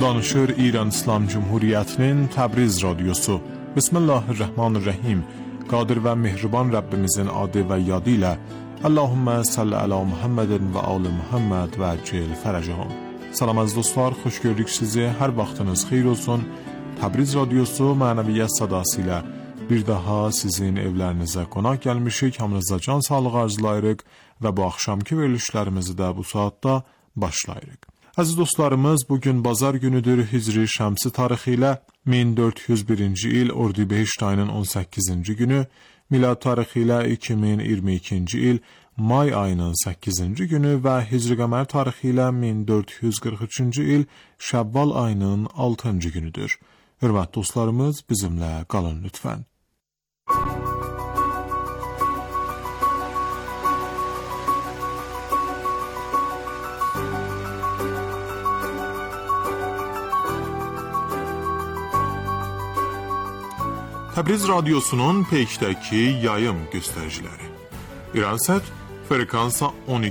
Danışır İran İslam Cumhuriyetinin Təbriz Radyosu. Bismillahirrahmanirrahim. Qadir ve mehriban Rabbimizin adı ve yadı ile Allahümme salli ala Muhammedin ve ali Muhammed ve acil feracahum. Salam az dostlar, xoş gördük sizi. Her vaxtınız xeyir olsun. Təbriz Radyosu mənəviyyət sadası ilə bir daha sizin evlərinizə qonaq gəlmişik. Hamınıza can sağlığı arzulayırıq və bu axşamki verilişlərimizi də bu saatda başlayırıq. Əziz dostlarımız, bugün bazar günüdür. Hicri şəmsi tarixi ilə 1401-ci il Ordibehişt ayının 18-ci günü, milad tarixi ilə 2022-ci il may ayının 8-ci günü və Hicri qəmər tarixi ilə 1443-cü il Şəvval ayının 6-cı günüdür. Hörmətli dostlarımız, bizimlə qalın lütfən. Təbriz Radyosu'nun peykdəki yayım göstəriciləri. İransət frekansa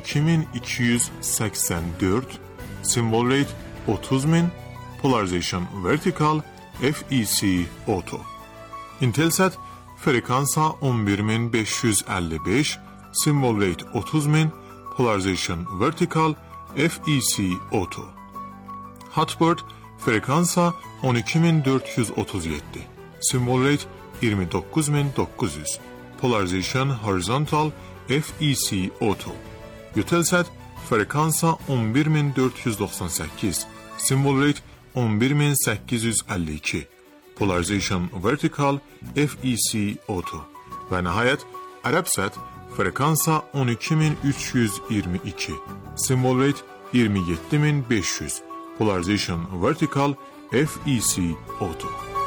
12284, symbol rate 30000, polarization vertical, FEC auto. Intelsat frekansa 11555, symbol rate 30000, polarization vertical, FEC auto. Hotbird frekansa 12437, symbol rate 29900, polarization horizontal, FEC auto. Eutelsat frekansa 11498, symbol rate 11852, polarization vertical, FEC auto. Ve nihayet Arabsat frekansa 12322, symbol rate 27500, polarization vertical, FEC auto.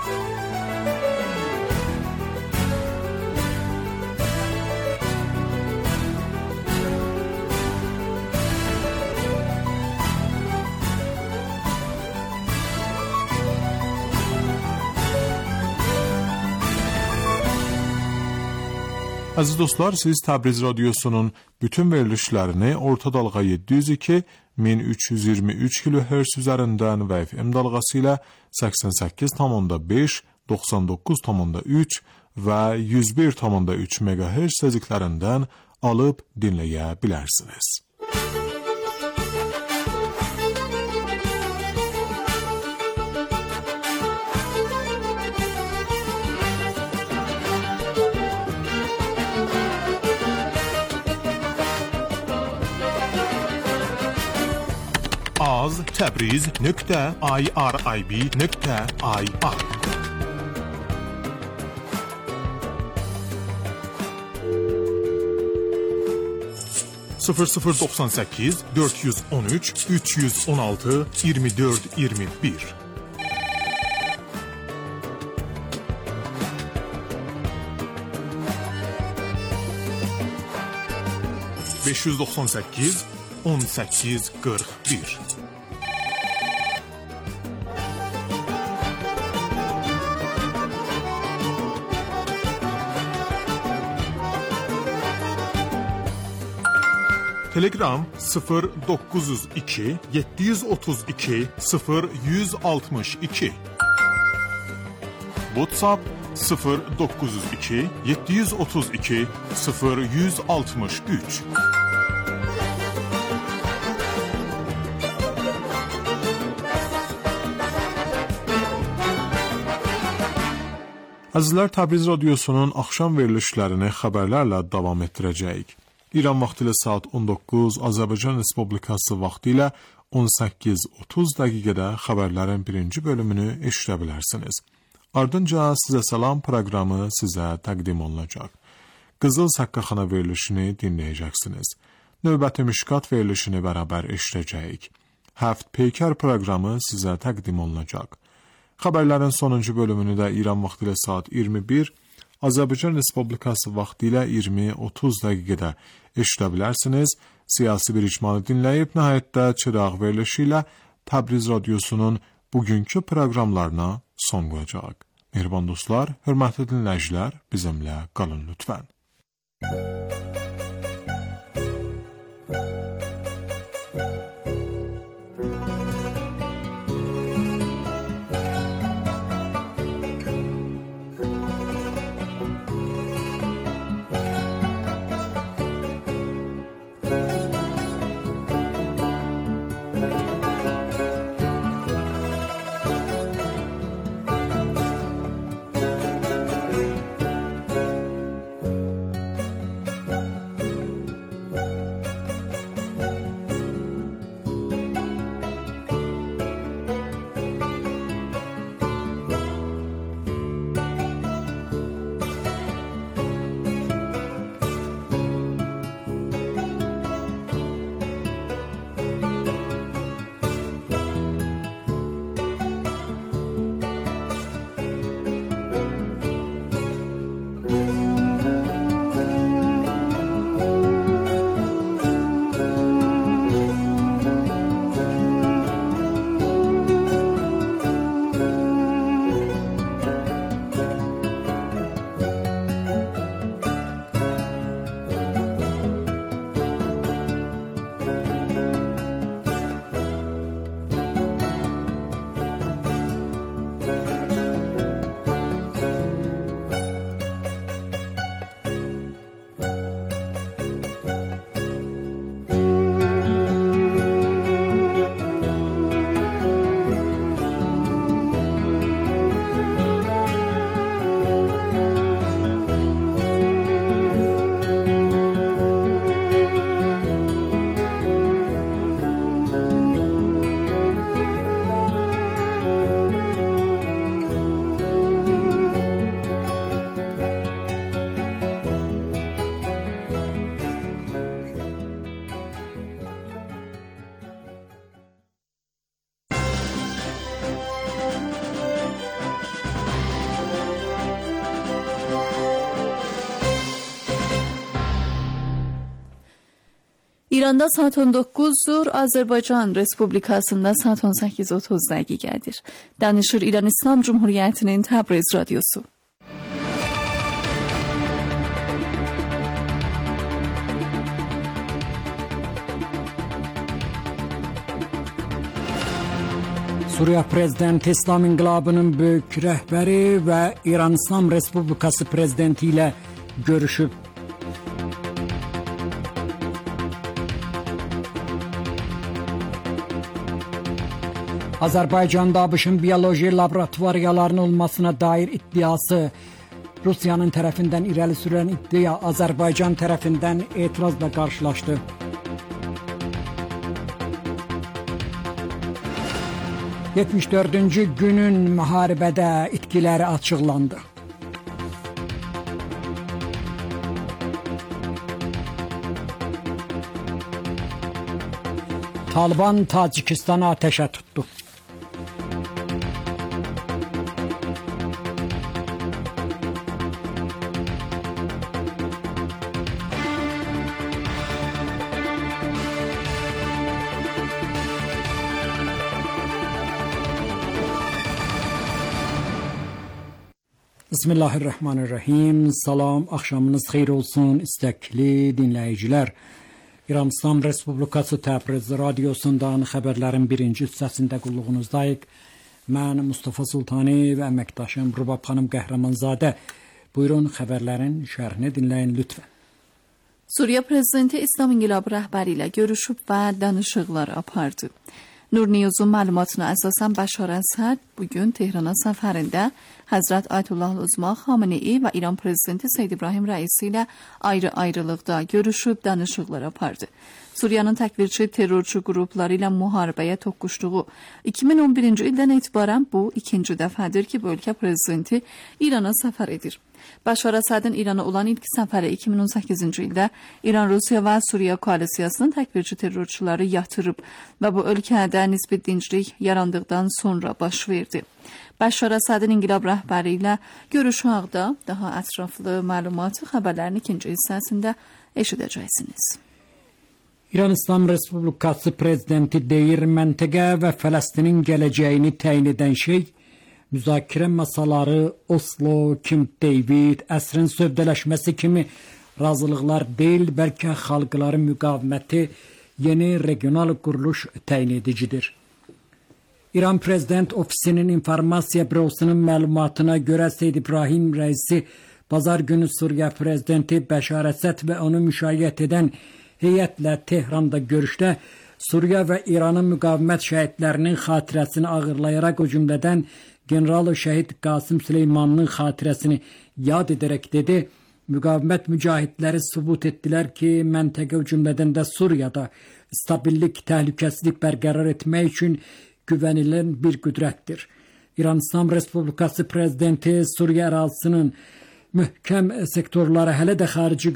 Aziz dostlar, siz Təbriz Radyosu'nun bütün verilişlerini orta dalga 702 1323 kHz üzerinden ve FM dalgası ile 88,5, 99,3 ve 101,3 MHz seziklerinden alıp dinleyebilirsiniz. az.tabriz.irib.ir 0098 413 316 24 21 598 18 41 Telegram 0902 732 0162 WhatsApp 0902 732 0163 Əzizlər, Təbriz Radyosu'nun axşam verilişlərini xəbərlərlə davam etdirəcəyik. İran vaxtı ilə saat 19, Azərbaycan Respublikası vaxtı ilə 18:30 dəqiqədə xəbərlərin birinci bölümünü eşidə bilərsiniz. Ardınca Sizə Salam proqramı sizə təqdim olunacaq. Qızıl Saqqaxana verilişini dinləyəcəksiniz. Növbəti Mişqat verilişini bərabər eşidəcəyik. Həft Peykər proqramı sizə təqdim olunacaq. Xəbərlərin sonuncu bölümünü də İran vaxtı ilə saat 21, Azərbaycan Respublikası vaxtı ilə 20:30 dəqiqədə eşidə bilərsiniz. Siyasi bir icmanı dinləyib, nəhayətdə Çıraq verilişi ilə Təbriz Radyosu'nun bugünkü proqramlarına son qoyacaq. Mehriban dostlar, hörmətli dinləyicilər, bizimlə qalın lütfən. İranda saat 19'dur, Azərbaycan Respublikasında saat 18:30 dəqiqədir. Danışır İran İslam Cumhuriyyətinin Təbriz radiosu. Suriya Prezidenti İslam İnqilabının böyük rəhbəri və İran İslam Respublikası Prezidenti ilə görüşüb. Azərbaycanda ABŞ-ın biyoloji laboratoriyalarının olmasına dair iddiası Rusiyanın tərəfindən irəli sürülən iddia Azərbaycan tərəfindən etirazla qarşılaşdı. ...74-cü günün müharibədə itkiləri açıqlandı. Taliban Tacikistanı ateşə tutdu. Bismillahirrahmanirrahim. Salam, axşamınız xeyir olsun istəkli dinləyicilər. İran İslam Respublikası Təbriz radiosundan xəbərlərin birinci hissəsində qulluğunuzdayıq. Mən Mustafa Sultani və əməkdaşım Rubab xanım Qəhrəmanzadə. Buyurun xəbərlərin şərhini dinləyin lütfən. Suriya Prezidenti İslam İnqilabı rəhbəri ilə görüşüb və danışıqlar apardı. Nur News'un məlumatına əsasən Bəşar Əsəd bugün Tehrana səfərində Həzrət Ayətullah Uzma Xamenei və İran Prezidenti Seyyid İbrahim Rəisi ilə ayrı-ayrılıqda görüşüb danışıqlar apardı. Suriyanın təkvirçi terrorçu qrupları ilə müharibəyə toqquşduğu 2011-ci ildən etibarən bu ikinci dəfədir ki, bu ölkə prezidenti İrana səfər edir. Bəşar Əsədin İrana olan ilk səfəri 2018-ci ildə İran, Rusiya və Suriya koalisiyasının təkvirçi terrorçuları yatırıb və bu ölkədə nisbi dinclik yarandıqdan sonra baş verdi. Bəşar Əsədin İnqilab rəhbəri ilə görüşü haqda daha ətraflı məlumatı xəbərlərin ikinci hissəsində eşidəcəksiniz. İran İslam Respublikası Prezidenti deyir, məntəqə və Fələstinin gələcəyini təyin edən şey müzakirə masaları, Oslo, Camp David, əsrin sövdələşməsi kimi razılıqlar deyil, bəlkə xalqların müqaviməti, yeni regional quruluş təyin edicidir. İran Prezident Ofisinin İnformasiya Bürosunun məlumatına görə Seyyid İbrahim Rəisi Bazar günü Suriya Prezidenti Bəşar Əsəd və onu müşayiət edən heyətlə Tehranda görüşdə Suriya və İranın müqavimət şəhidlərinin xatirəsini ağırlayaraq, o cümlədən General Şəhid Qasım Süleymanının xatirəsini yad edərək dedi, müqavimət mücahidləri sübut etdilər ki, məntəqə o cümlədən də Suriyada stabillik, təhlükəsizlik bərqərar etmək üçün güvənilən bir qüdrətdir. İran İslam Respublikası Prezidenti Suriya ərazisinin mühüm sektorları hələ də xarici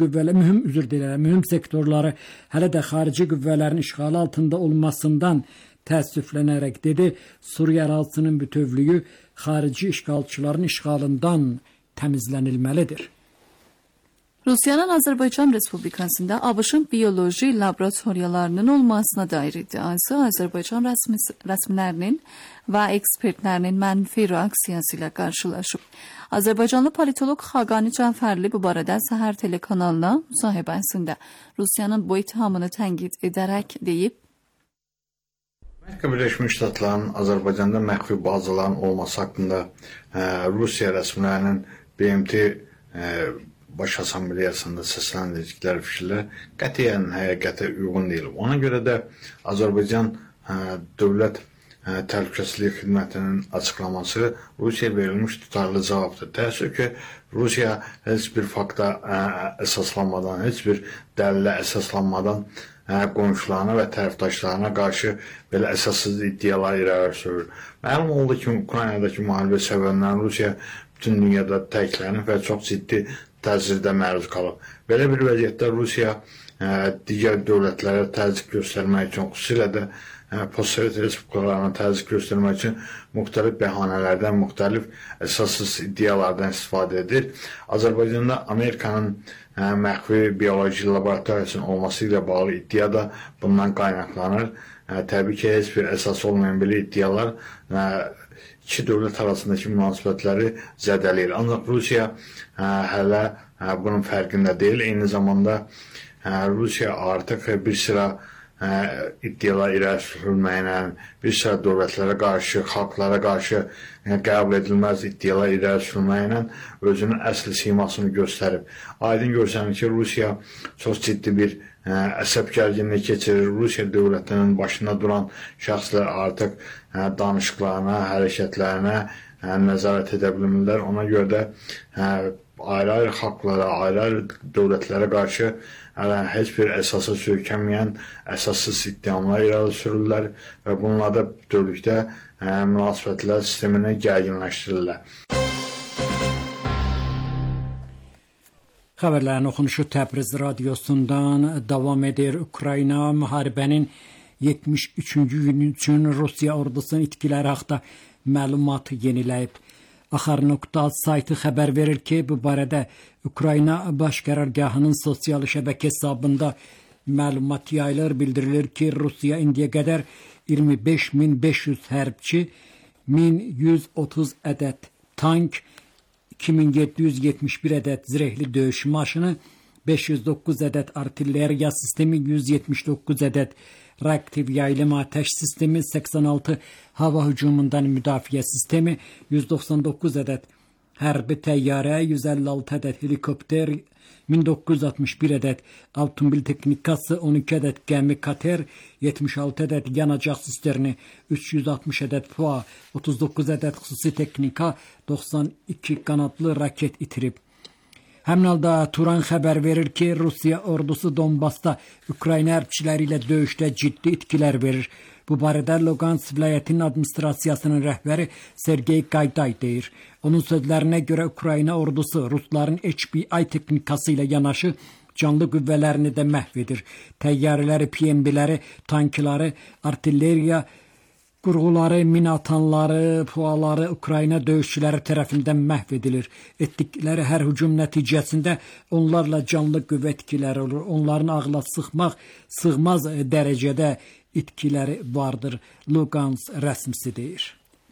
qüvvələrin işğalı altında olmasından təəssüflənərək dedi, Suriya ərazisinin bütövlüyü xarici işğalçıların işğalından təmizlənilməlidir. Rusiyanın Azərbaycan Respublikasında ABŞ-ın biyoloji laboratoriyalarının olmasına dair iddiası Azərbaycan rəsmilərinin və ekspertlərinin mənfi reaksiyası ilə qarşılaşıb. Azərbaycanlı politolog Xaqani Cəfərli bu barədə Səhər telekanalına müsahibəsində Rusiyanın bu ittihamını tənqid edərək deyib, Amerika Birləşmiş Ştatlarının Azərbaycanda məxfi bazaların olması haqqında Rusiya rəsmilərinin BMT Baş Assambleyasında səsləndirdikləri fikirlər qətiyyən həqiqətə uyğun deyil. Ona görə də Azərbaycan Dövlət Təhlükəsizlik Xidmətinin açıqlaması Rusiyaya verilmiş tutarlı cavabdır. Təəssüf ki, Rusiya heç bir fakta əsaslanmadan, heç bir dəlillə əsaslanmadan qonşularına və tərəfdaşlarına qarşı belə əsassız iddialar irəli sürür. Məlum oldu ki, Ukraynadakı müharibə səbəbindən Rusiya bütün dünyada təklənib və çox ciddi təsirdə məruz qalıb. Belə bir vəziyyətdə Rusiya digər dövlətlərə təzyiq göstərmək üçün, xüsusilə də postsovet respublikalarına təzyiq göstərmək üçün müxtəlif bəhanələrdən, müxtəlif əsassız iddialardan istifadə edir. Azərbaycanda Amerikanın məxfi bioloji laboratoriyasının olması ilə bağlı iddia da bundan qaynaqlanır. Təbii ki, heç bir əsas olmayan belə iddialar iki dövlət arasındakı münasibətləri zədələyir. Ancaq Rusiya hələ bunun fərqində deyil. Eyni zamanda Rusiya artıq bir sıra iddialar irəli sürülməyinə, bir sıra dövlətlərə qarşı, xalqlara qarşı qəbul edilməz iddialar irəli sürülməyinə özünün əsl simasını göstərib. Aydın görsənir ki, Rusiya çox ciddi bir əsəb gərginliyi keçirir. Rusiya dövlətinin başında duran şəxslər artıq danışıqlarına, hərəkətlərinə nəzarət edə bilmirlər. Ona görə də ayrı-ayrı xalqlara, ayrı-ayrı dövlətlərə qarşı heç bir əsasa söykənməyən əsassız iddialar irəli sürürlər və bununla da bütövlükdə münasibətlər sistemini gərginləşdirirlər. Xəbərlərin oxunuşu Təbriz radiosundan davam edir. Ukrayna müharibənin 73-cü günü üçün Rusiya ordusunun itkiləri haqqında məlumat yeniləyib. Axar.az saytı xəbər verir ki, bu barədə Ukrayna Baş Qərargahının sosial şəbəkə hesabında məlumat yayılır. Bildirilir ki, Rusiya indiyə qədər 25.500 hərbçi, 1130 ədəd tank, 2771 ədəd zirehli döyüş maşını, 509 ədəd artilleriya sistemi, 179 ədəd reaktiv yaylım ateş sistemi, 86 hava hücumundan müdafiə sistemi, 199 ədəd hərbi təyyarə, 156 ədəd helikopter, 1961 ədəd avtomobil texnikası, 12 ədəd gəmi kater, 76 ədəd yanacaq sisterni, 360 ədəd PUA, 39 ədəd xüsusi texnika, 92 qanadlı raket itirib. Həmin halda Turan xəbər verir ki, Rusiya ordusu Donbasda Ukrayna hərbçiləri ilə döyüşdə ciddi itkilər verir. Bu barədə Lugansk vilayətinin administrasiyasının rəhbəri Sergey Gayday deyir. Onun sözlərinə görə Ukrayna ordusu Rusların HBI texnikası ilə yanaşı canlı qüvvələrini də məhv edir. Təyyarələri, PMB-ləri, tankları, artilleriya qurğuları, minatanları, puaları Ukrayna döyüşçüləri tərəfindən məhv edilir. Etdikləri hər hücum nəticəsində onlarla canlı qüvvə itkiləri olur. Onların ağla sığmaz dərəcədə itkiləri vardır. Lugansk rəsmisi deyir.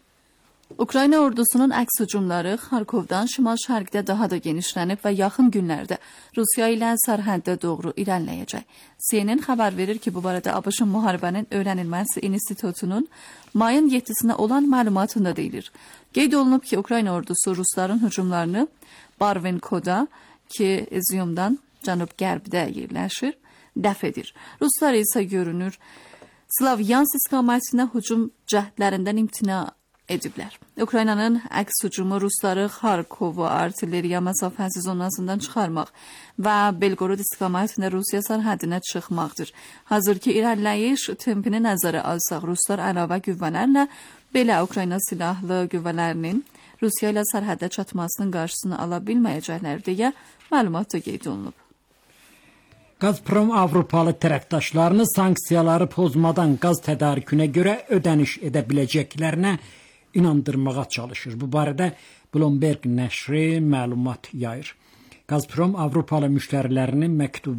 Ukrayna ordusunun əks hücumları Xarkovdan şimal-şərqdə daha da genişlənib və yaxın günlərdə Rusiya ilə sərhəddə doğru irəliləyəcək. CNN xəbər verir ki, bu barədə ABŞ-ın müharibənin öyrənilməsi institutunun mayın 7-sinə olan məlumatında deyilir. Qeyd olunub ki, Ukrayna ordusu Rusların hücumlarını Barvenkoda, ki İzyumdan cənub-qərbdə yerləşir, dəf edir. Ruslar isə görünür Slavyansk istiqamətinə hücum cəhdlərindən imtina ediblər. Ukraynanın əks hücumu Rusları Xarkova artilleriya məsafəsi zonasından çıxarmaq və Belgorod istiqamətində Rusiya sərhədinə çıxmaqdır. Hazırki irəliləyiş tempini nəzərə alsaq, Ruslar əlavə qüvvələrlə belə Ukrayna silahlı qüvvələrinin Rusiya ilə sərhəddə çatmasının qarşısını ala bilməyəcəklər deyə məlumatda qeyd olunub. Gazprom Avropalı tərəfdaşlarını sanksiyaları pozmadan qaz tədarükünə görə ödəniş edə biləcəklərinə inandırmağa çalışır. Bu barədə Bloomberg nəşri məlumat yayır. Gazprom Avropalı müştərilərinə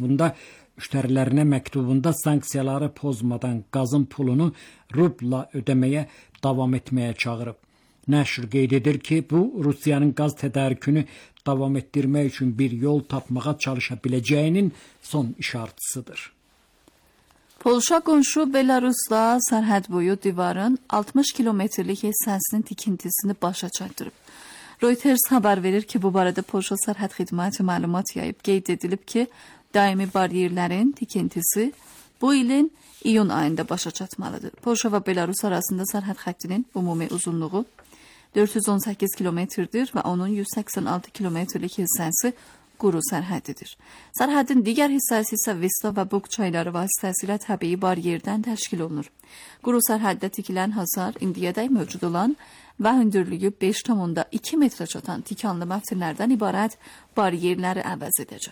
məktubunda sanksiyaları pozmadan qazın pulunu rubla ödəməyə davam etməyə çağırıb. Nəşr qeyd edir ki, bu Rusiyanın qaz tədarükünü davam etdirmək üçün bir yol tapmağa çalışa biləcəyinin son işarətisidir. Polşa qonşu Belarusla sərhəd boyu divarın 60 kilometrlik hissəsinin tikintisini başa çatdırıb. Reuters xəbər verir ki, bu barədə Polşa sərhəd xidməti məlumat yayıb. Qeyd edilib ki, daimi baryerlərin tikintisi bu ilin iyun ayında başa çatmalıdır. Polşa və Belarus arasında sərhəd xəttinin ümumi uzunluğu 418 kilometrdir və onun 186 kilometrlik hissəsi quru sərhəddidir. Sərhədin digər hissəsi isə Vista və Bug çayları vasitəsilə təbii baryerdən təşkil olunur. Quru sərhəddə tikilən hasar indiyədək mövcud olan və hündürlüyü 5,2 metrə çatan tikanlı məftillərdən ibarət baryerləri əvəz edəcək.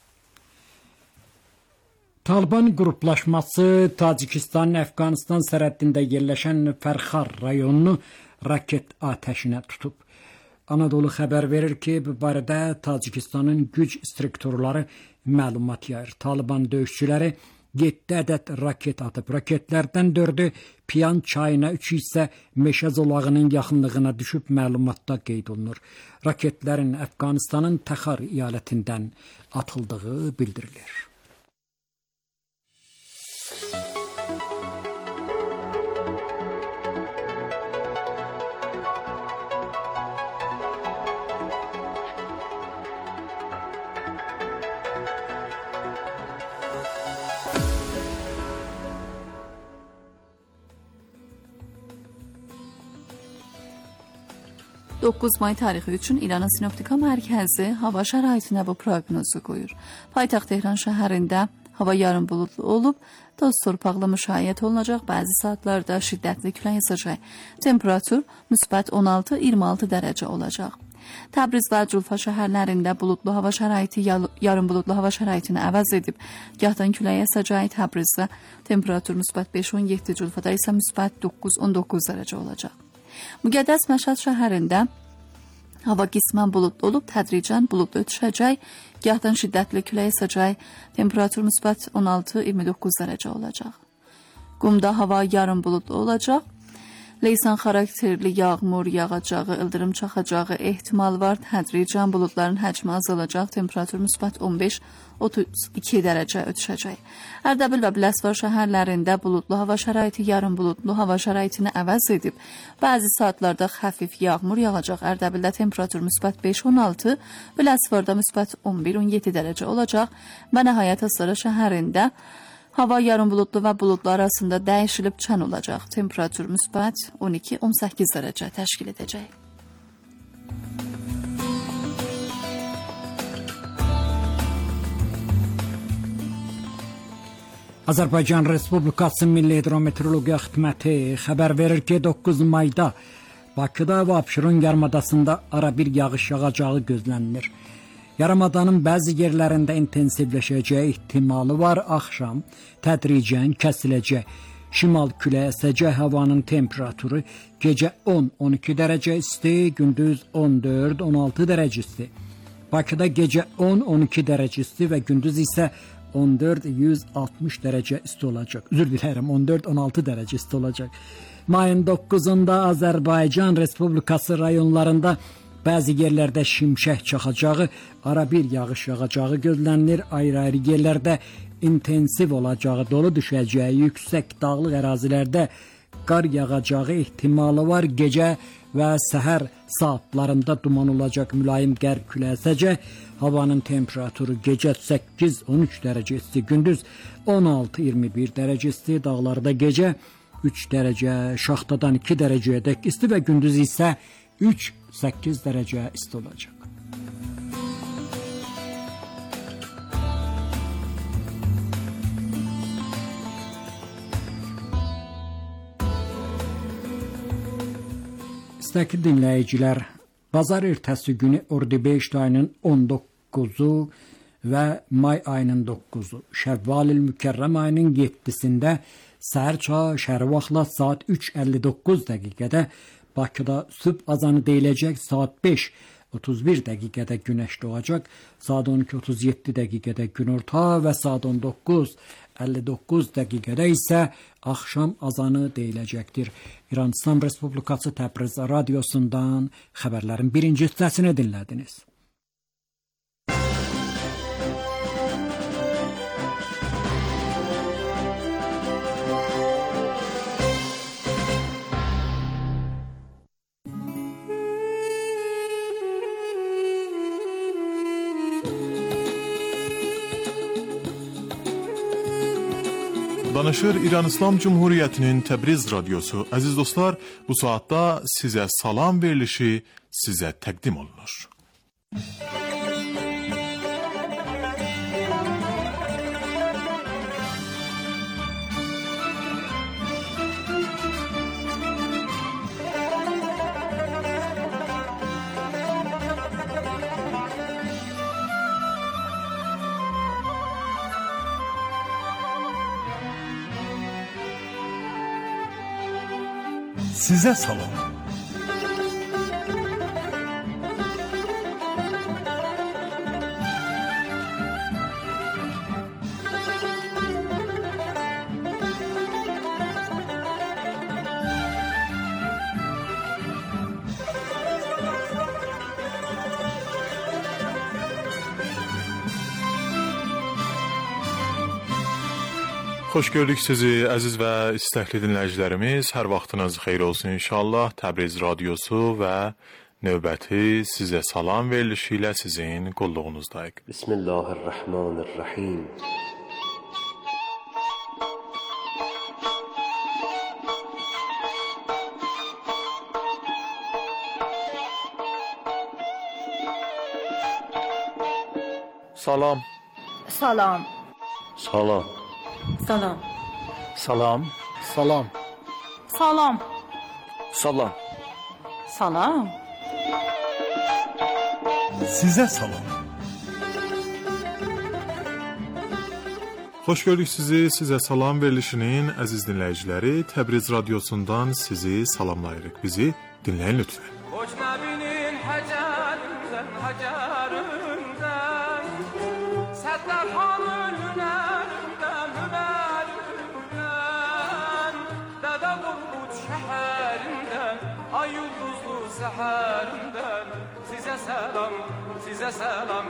Taliban qruplaşması Tacikistanın Əfqanistan sərhəddində yerləşən Fərxar rayonunu raket atəşinə tutub. Anadolu xəbər verir ki, bu barədə Tacikistanın güc strukturları məlumat yayır. Taliban döyüşçüləri 7 ədəd raket atıb. Raketlərdən 4'ü Piyan çayına, 3'ü isə meşə zolağının yaxınlığına düşüb, məlumatda qeyd olunur. Raketlərin Əfqanistanın Təxar iyalətindən atıldığı bildirilir. Dokuz may tarixi üçün İranın Sinoptika Mərkəzi hava şəraitinə bu proqnozu qoyur. Paytaxt Tehran şəhərində hava yarım bulutlu olub, toz torpaqlı müşayiət olunacaq, bəzi saatlarda şiddətli külək əsəcək. Temperatur müsbət 16-26 dərəcə olacaq. Təbriz və Culfa şəhərlərində bulutlu hava şəraiti yarım bulutlu hava şəraitini əvəz edib. Gahdan külək əsəcək. Təbrizdə temperatur müsbət 5-17, Culfada isə müsbət 9-19 dərəcə olacaq. Müqəddəs Məşhəd şəhərində hava qismən bulutlu olub, tədricən bulutlu ötüşəcək, gahdan şiddətli külək əsəcək, temperatur müsbət 16-29 dərəcə olacaq. Qumda hava yarım bulutlu olacaq, leysan xarakterli yağmur yağacağı, ildırım çaxacağı ehtimal var, tədricən bulutların həcmi azalacaq, temperatur müsbət 15-32 dərəcə ötüşəcək. Ərdəbil və Biləsuvar şəhərlərində bulutlu hava şəraiti yarım bulutlu hava şəraitini əvəz edib. Bəzi saatlarda xəfif yağmur yağacaq. Ərdəbildə temperatur müsbət 5-16, Biləsuvarda müsbət 11-17 dərəcə olacaq və nəhayət Astara şəhərində hava yarım bulutlu və bulutlu arasında dəyişilib çən olacaq. Temperatur müsbət 12-18 dərəcə təşkil edəcək. Azərbaycan Respublikası Milli Hidrometeorologiya Xidməti xəbər verir ki, 9 mayda Bakıda və Abşeron yarımadasında ara bir yağış yağacağı gözlənilir. Yarımadanın bəzi yerlərində intensivləşəcəyi ehtimalı var. Axşam tədricən kəsiləcək. Şimal küləyi əsəcək. Havanın temperaturu gecə 10-12 dərəcə isti, gündüz 14-16 dərəcə isti. Bakıda gecə 10-12 dərəcə isti və gündüz isə 14-160 dərəcə isti olacaq. Üzr diləyirəm, 14-16 dərəcə isti olacaq. Mayın 9'unda Azərbaycan Respublikası rayonlarında bəzi yerlərdə şimşək çaxacağı, ara bir yağış yağacağı gözlənilir. Ayrı-ayrı yerlərdə intensiv olacağı, dolu düşəcəyi, yüksək dağlıq ərazilərdə qar yağacağı ehtimalı var. Gecə və səhər saatlarında duman olacaq, mülayim qərb küləyi əsəcək. Havanın temperaturu gecə 8-13 dərəcə isti, gündüz 16-21 dərəcə isti. Dağlarda gecə 3 dərəcə, şaxtadan 2 dərəcəyə dək isti və gündüz isə 3-8 dərəcə isti olacaq. İstəkli dinləyicilər, bazar ertəsi günü Ordibeşt ayının 19'u və may ayının 9'u, Şəvval-ül Mükərrəm ayının 7'sində səhər çağı şəhər vaxtla saat 3:59 dəqiqədə Bakıda sübh azanı deyiləcək. Saat 5:31 dəqiqədə günəş doğacaq. Saat 12:37 dəqiqədə günorta və saat 19:59 dəqiqədə isə axşam azanı deyiləcəkdir. İran İslam Respublikası Təbriz radiosundan xəbərlərin birinci hissəsini dinlədiniz. Danışır İran İslam Cumhuriyyətinin Təbriz radiosu. Əziz dostlar, bu saatda sizə salam verilişi sizə təqdim olunur. Size salam. Xoş gördük sizi əziz və istəkli dinləyicilərimiz. Hər vaxtınız xeyir olsun inşallah. Təbriz radiosu və növbəti sizə salam verilişi ilə sizin qulluğunuzdayıq. Bismillahirrahmanirrahim. Salam. Salam. Salam. Salam. Salam. Salam. Salam. Salam. Salam. Sizə salam. Xoş gördük sizi. Sizə salam verilişinin əziz dinləyiciləri. Təbriz radiosundan sizi salamlayırıq. Bizi dinləyin lütfən. Hocnabinin hacarından hacarından Səttarxanın hünərindən hünərindən Dədə Qorqud şəhərindən Ay ulduzlu səhərindən Sizə salam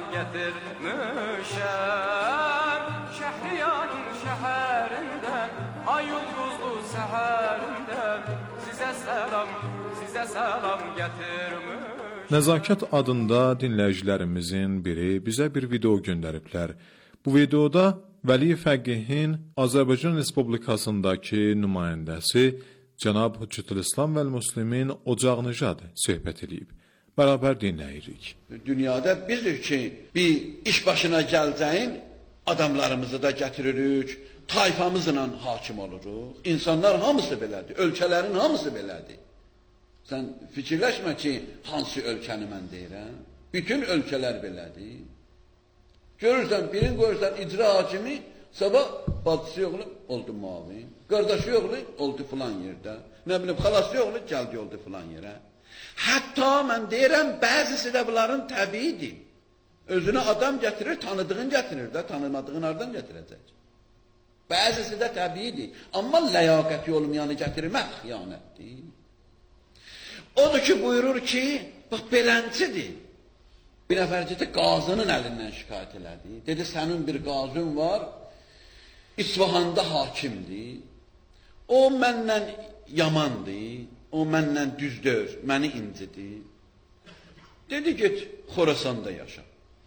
gətirmişəm Şəhriyarın şəhərindən Ay ulduzlu səhərindən Sizə salam gətirmişəm Nəzakət adında dinləyicilərimizin biri bizə bir video göndəriblər. Bu videoda Vəli Fəqihin Azərbaycan Respublikasındakı nümayəndəsi Cənab Hüccətülislam və Müslimin Ocaqnıjad söhbət edib. Bərabər dinləyirik. Dünyada bizdir ki, bir iş başına gələcəyin adamlarımızı da gətiririk, tayfamızla hakim oluruq. İnsanlar hamısı belədir, ölkələrin hamısı belədir. Sən fikirləşmə ki, hansı ölkəni mən deyirəm. Bütün ölkələr belədir. Görürsən, birini görürsən icra hakimi, sabah bacısı yoxlu oldu muavin, qardaşı yoxlu oldu filan yerdə, nə bilim, xalası yoxlu gəldi oldu filan yerə. Hətta mən deyirəm, bəzisi də bunların təbiidir. Özünə adam gətirir, tanıdığın gətirir də, tanımadığın hardan gətirəcək? Bəzisi də təbiidir. Amma ləyaqəti olmayanı gətirmək xiyanətdir. Odur ki, buyurur ki, bax, beləncidir. Bir nəfərcədə qazının əlindən şikayət elədi. Dedi, sənin bir qazın var, İsfahanda hakimdir. O məndən yamandır, o məndən düzdür, məni incidir. Dedi, get, Xorasanda yaşa.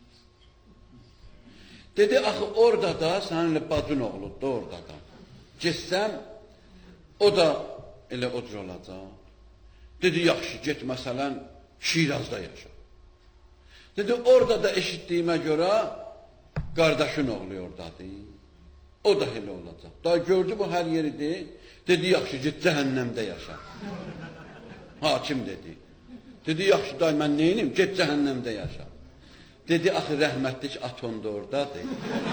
Dedi, axı, orada da, səninlə bacın oğludur, orada da. Getsəm, o da elə o cür olacaq. Dedi, yaxşı, get, məsələn, Şirazda yaşa. Dedi, orada da eşitdiyimə görə, qardaşın oğlu oradadır. O da elə olacaq. Daha gördü bu hər yeridir. Dedi, yaxşı, get, cəhənnəmdə yaşa. Hakim dedi. Dedi, yaxşı, day, mən neyinim? Get, cəhənnəmdə yaşa. Dedi, axı, rəhmətlik aton da oradadır.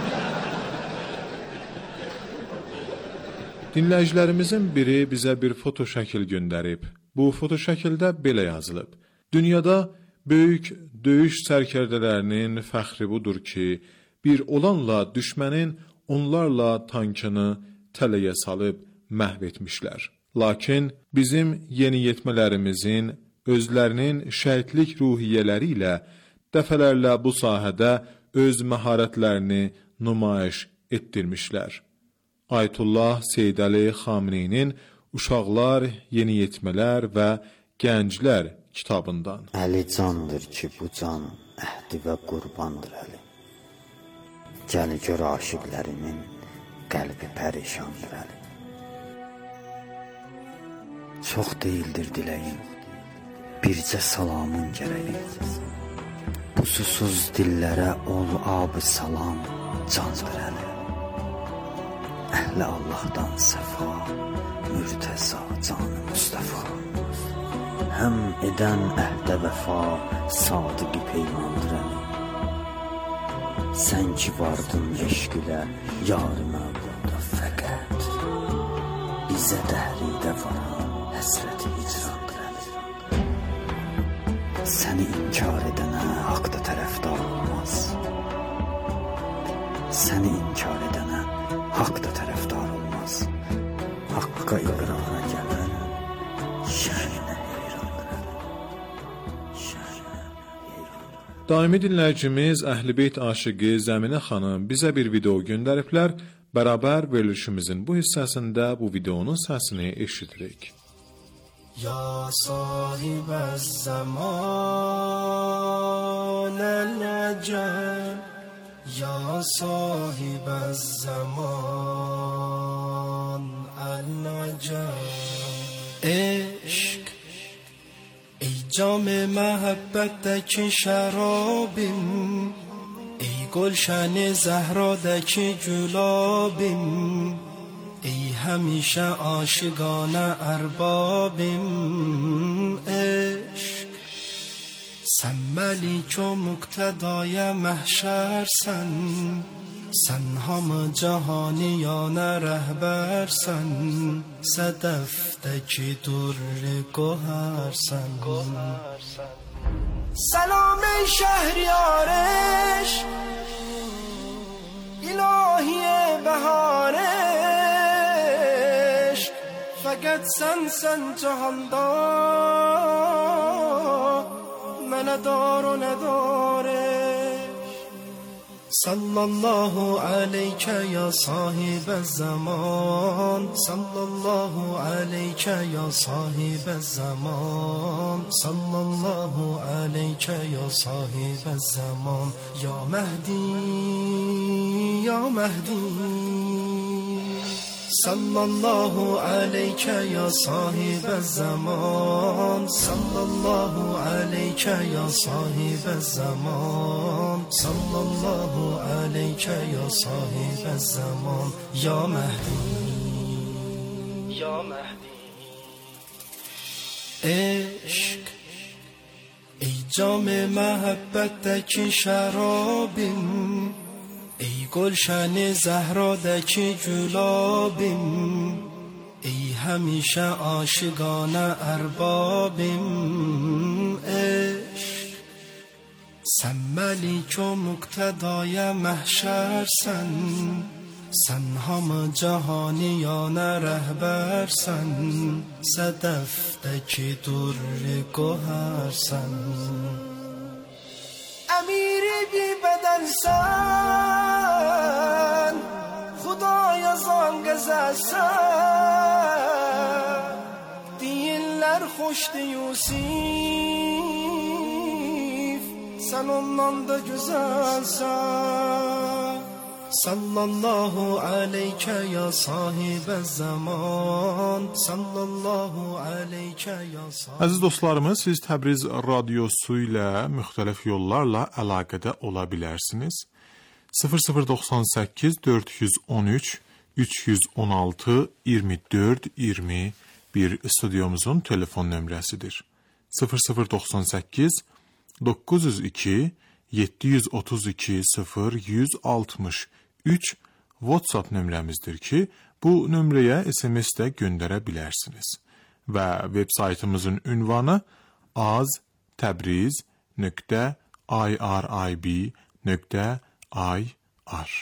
Dinləyicilərimizin biri bizə bir foto şəkil göndərib. Bu foto şəkildə belə yazılıb. Dünyada böyük döyüş sərkərdələrinin fəxri budur ki, bir olanla düşmənin onlarla tankını tələyə salıb məhv etmişlər. Lakin bizim yeniyetmələrimizin özlərinin şəhidlik ruhiyyələri ilə dəfələrlə bu sahədə öz məharətlərini nümayiş etdirmişlər. Ayətullah Seyyid Əli Xameneinin Uşaqlar, Yeniyetmələr və Gənclər kitabından. Əli candır ki, bu can əhdi və qurbandır Əli. Gəl gör aşiqlərinin qəlbi pərişandır Əli. Çox deyildir diləyim, bircə salamın gərəyi. Bu susuz dillərə ol ab-ı salam candır Əli. Əhli Allahdan səfa, mürtəza canı Mustafa. Həm edən əhdə vəfa, sadıqı peymandır Əli. Sən ki vardın eşq ilə, yarımə burada fəqət. Bizə dəhridə varan, həsrəti hicrandır Əli. Səni inkar edənə haqda tərəfdar olmaz. Səni inkar edənə haqda tərəfdar olmaz. Haqqa iqrara gələn şəhrinə heyrandır Əli. Şəhrinə heyrandır. Daimi dinləyicimiz Əhl-i Beyt aşıqı Zəminə xanım bizə bir video göndəriblər. Bərabər verilişimizin bu hissəsində bu videonun səsini eşidirik. Ya sahib az-zaman el-acem, ya sahib az-zaman el-acem. Eşk ey cam-ı mehabbetdeki şarabim, ey gülşen-i zehradaki gülabim, ey همیشه عاشقانه اربابیم عشق سن ملیک و مقتدای محشر سن هم جهانیان رهبر صدفتکی در گوهر سلام شهریارش الهی بهارش فقط سن جهاندا من دار و ندارش صلی الله علیک یا صاحب الزمان صلی الله علیک یا صاحب الزمان صلی الله علیک یا صاحب الزمان یا مهدی یا مهدی صلی الله علیک یا صاحب الزمان صلی الله علیک یا صاحب الزمان صلی الله علیک یا صاحب الزمان یا مهدی یا مهدی عشق ای جام محبتکی شرابیم ای گلشن زهرادکی گلابیم ای همیشه عاشقانه اربابیم عشق سن ملیک و مقتدای محشر سن هم جهانیان رهبر صدفتکی در گوهر امیری بی بدن سن خدای زان گذشتن دیلر خوشت یوسیف sen ondan da güzelsen sallallahu aleyke ya sahibe zaman sallallahu aleyke ya sahibe. Əziz dostlarımız, siz Təbriz radiosu ilə müxtəlif yollarla əlaqədə ola bilərsiniz. 0098 413 316 24 21 studiomuzun telefon nömrəsidir. 0098 902 732 0163 WhatsApp nömrəmizdir ki, bu nömrəyə SMS də göndərə bilərsiniz. Və veb saytımızın ünvanı aztabriz.irib.ir.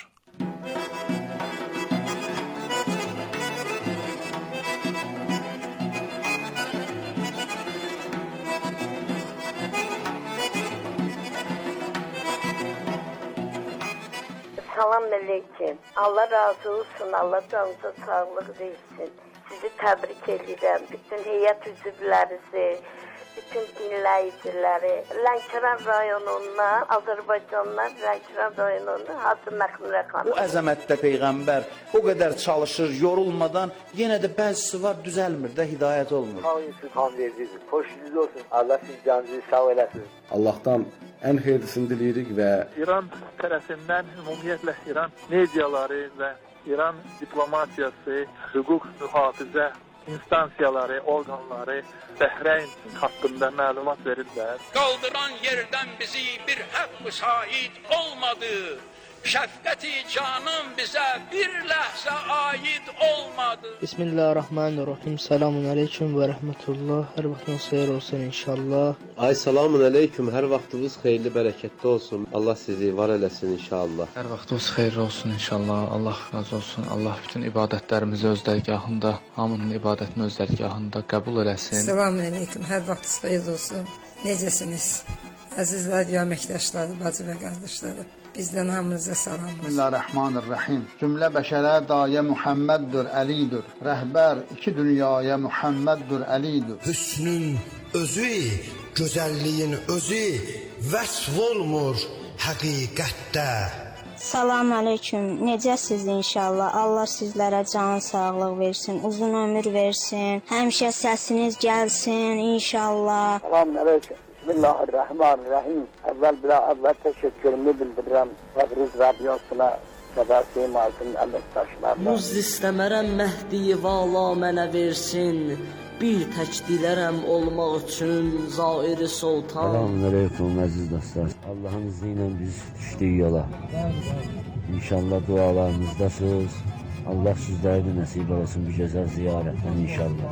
Salam aleyküm. Allah razı olsun. Allah canınıza sağlık versin. Sizi təbrik edirəm. Bütün heyət üzvlərinizi, bütün dinləyiciləri. Lənkəran rayonundan, Azərbaycandan Lənkəran rayonundan Hacı Məxmurə xanım. O əzəmətdə Peyğəmbər o qədər çalışır, yorulmadan, yenə də bəzisi var düzəlmir də, hidayət olmur. Hamınızı kan verdirsiniz. Hoşunuz olsun. Allah siz canınızı sağ eləsin. Allah'tan en hayırlısını dileyirik ve İran tərəfindən ümumiyyətlə İran mediaları və İran diplomatiyası, hüquq mühafizə instansiyaları, orqanları Bəhreyn haqqında məlumat verirlər. Qaldıran yerdən bizi bir haqq müsait olmadı. Şəfqəti canım bizə bir ləhzə aid olmadı. Bismillahirrahmanirrahim. Selamun aleyküm və rəhmətullah. Hər vaxtınız xeyir olsun inşallah. Ay selamun aleyküm. Hər vaxtınız xeyirli, bərəkətli olsun. Allah sizi var eləsin inşallah. Hər vaxtınız xeyirli olsun inşallah. Allah razı olsun. Allah bütün ibadətlərimizi öz dərgahında, hamının ibadətini öz dərgahında qəbul eləsin. Selamun aleyküm. Hər vaxtınız xeyir olsun. Necəsiniz? Əziz radio əməkdaşları, bacı və qardaşları. Bizdən hamınıza salam. Bismillahirrahmanirrahim. Cümlə bəşərə dayə Muhammeddur, Əlidir. Rəhbər iki dünyaya Muhammeddur, Əlidir. Hüsnün özü, gözəlliyin özü vəsf olmur həqiqətdə. Salam aleyküm. Necəsiz inşallah? Allah sizlərə can sağlıq versin, uzun ömür versin. Həmişə səsiniz gəlsin inşallah. Salam aleyküm. Bismillahirrahmanirrahim. Əvvəl təşəkkürümü bildirirəm Təbriz Radiosuna və Simasının əməkdaşlarına. Muz istəmərəm Məhdi vala mənə versin. Bir tək dilərəm olmaq üçün Zairi Sultan. Selamünaleyküm əziz dostlar. Allah'ın izniyle biz düşdük yola. İnşallah dualarınızdasınız. Allah sizlərə də nəsib olsun bu gözəl ziyarətdən inşallah.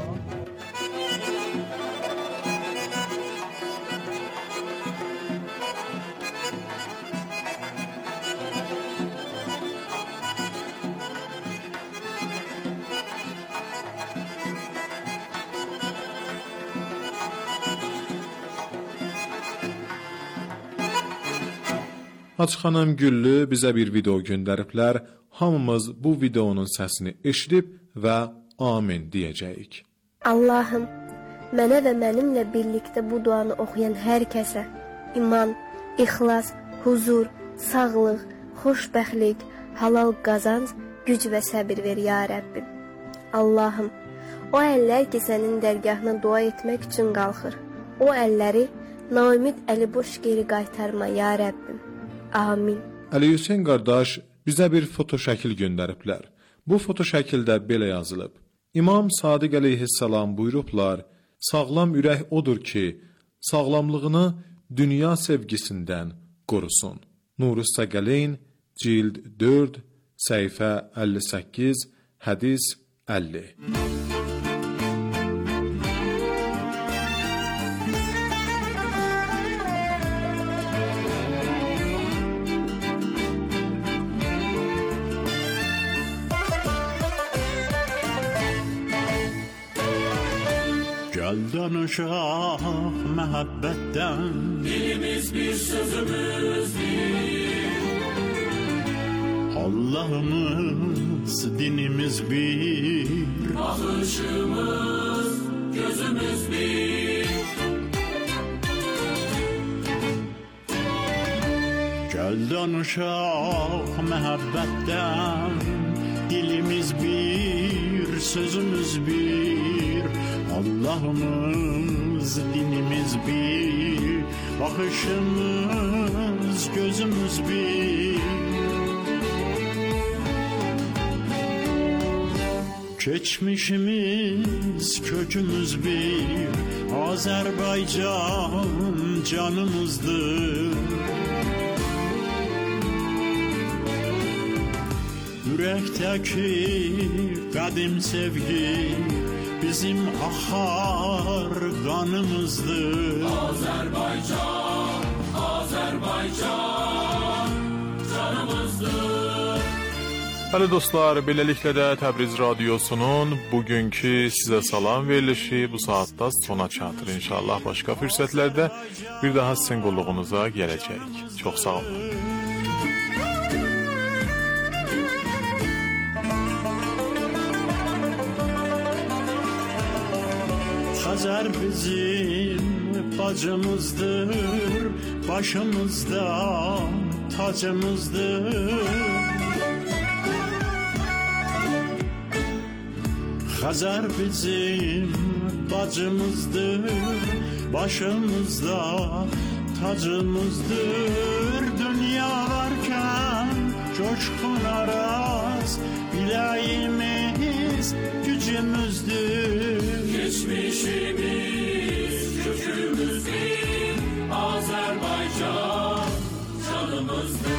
Açxanam Güllü bizə bir video göndəriblər. Hamımız bu videonun səsini eşidib və amin deyəcəyik. Allahım, mənə və mənimlə birlikdə bu duanı oxuyan hər kəsə iman, ixlas, huzur, sağlıq, xoşbəxtlik, halal qazanc, güc və səbir ver ya Rəbbim. Allahım, o əllər ki sənin dərgahına dua etmək üçün qalxır, o əlləri naümid əli boş geri qaytarma ya Rəbbim. Amin. Əli Hüseyn qardaş bizə bir foto şəkil göndəriblər. Bu foto şəkildə belə yazılıb. İmam Sadiq əleyhissalam buyurublar, sağlam ürək odur ki, sağlamlığını dünya sevgisindən qorusun. Nurus Səqələyn, cild 4, səhifə 58, hədis 50. Gel danışaq məhəbbətdən, dilimiz bir sözümüz bir. Allah'ımız dinimiz bir, bakışımız gözümüz bir. Gel danışaq məhəbbətdən, dilimiz bir, sözümüz bir. Allah'ımız dinimiz bir, bakışımız gözümüz bir. Geçmişimiz kökümüz bir, Azerbaycan canımızdır. Yürekteki kadim sevgi bizim ahar kanımızdır. Azerbaycan, Azerbaycan canımızdır. Bəli dostlar, beləliklə də Təbriz Radiosunun bugünkü sizə salam verilişi bu saatda sona çatır. İnşallah başqa fürsətlərdə bir daha sizin qulluğunuza gələcəyik. Çox sağ olun. Xəzər bizim bacımızdır, başımızda tacımızdır. Xəzər bizim bacımızdır, başımızda tacımızdır. Dünya varken coşkun araz, biləyimiz gücümüzdür. Geçmişimiz kökümüzdür, Azerbaycan canımızdır.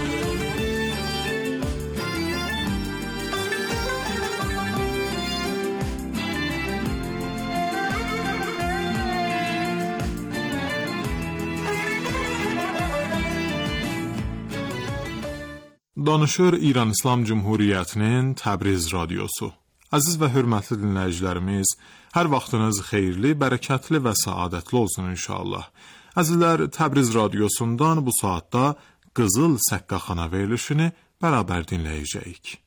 Danışır İran İslam Cumhuriyyətinin Təbriz Radiosu. Əziz və hörmətli dinləyicilərimiz, hər vaxtınız xeyirli, bərəkətli və səadətli olsun inşallah. Əzizlər, Təbriz Radiosundan bu saatda Qızıl Səqqaxana verilişini bərabər dinləyəcəyik.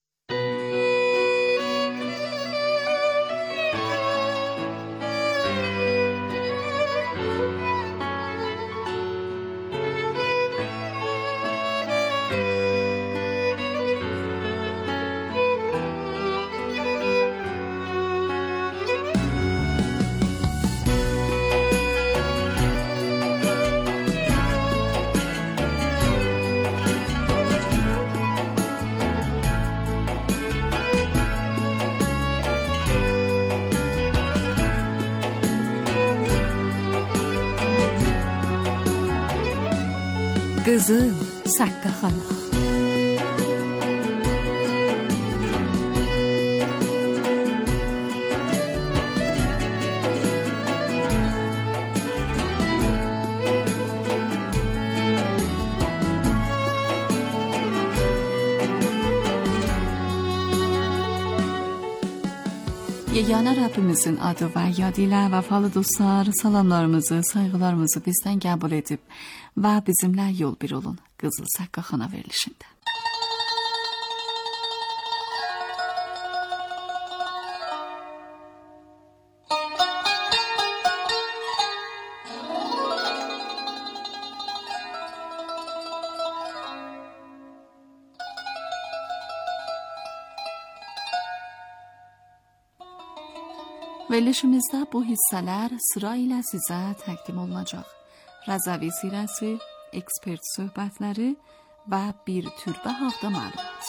Qızıl Səqqaxana. Yeganə Rəbbimizin adı və yadı ilə vəfalı dostlar, salamlarımızı, sayğılarımızı bizdən qəbul edib və bizimlə yol bir olun Qızıl Səqqaxana verilişində. Verilişimizdə bu hissələr sıra ilə sizə təqdim olunacaq. Rəzəvi sirəsi, ekspert söhbətləri və bir türbə haqda məlumat.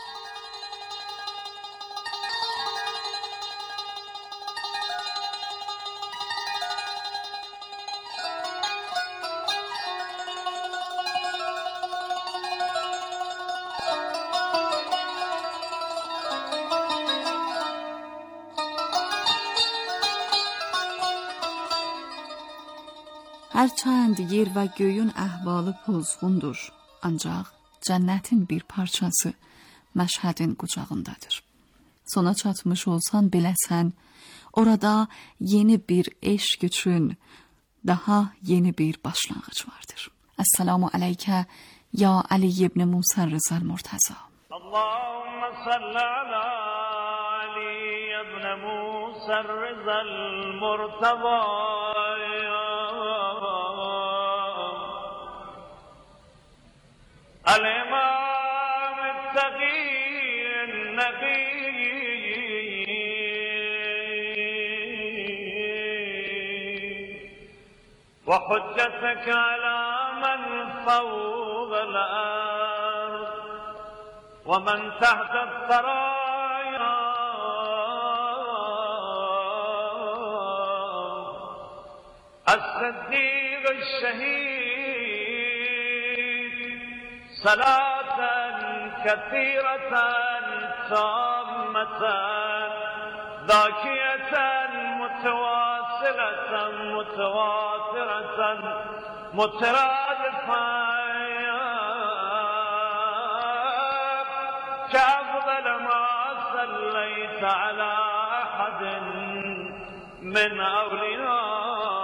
Hərçənd yer və göyün əhvalı pozğundur, ancaq cənnətin bir parçası məşhədin qucağındadır. Sona çatmış olsan biləsən, orada yeni bir eşq üçün daha yeni bir başlanğıc vardır. Esselamu aleykə ya Ali ibn Musa Rızal Murtaza. Allahümme salli ala Ali ibn Musa Rızal Murtaza. الإمام التقي النبي وحجتك على من فوق الأرض ومن تحت الثرايا الصديق الشهيد صلاة كثيرة تامة ذاكية متواصلة متواترة مترادفة كأفضل ما صليت على أحد من أولياء.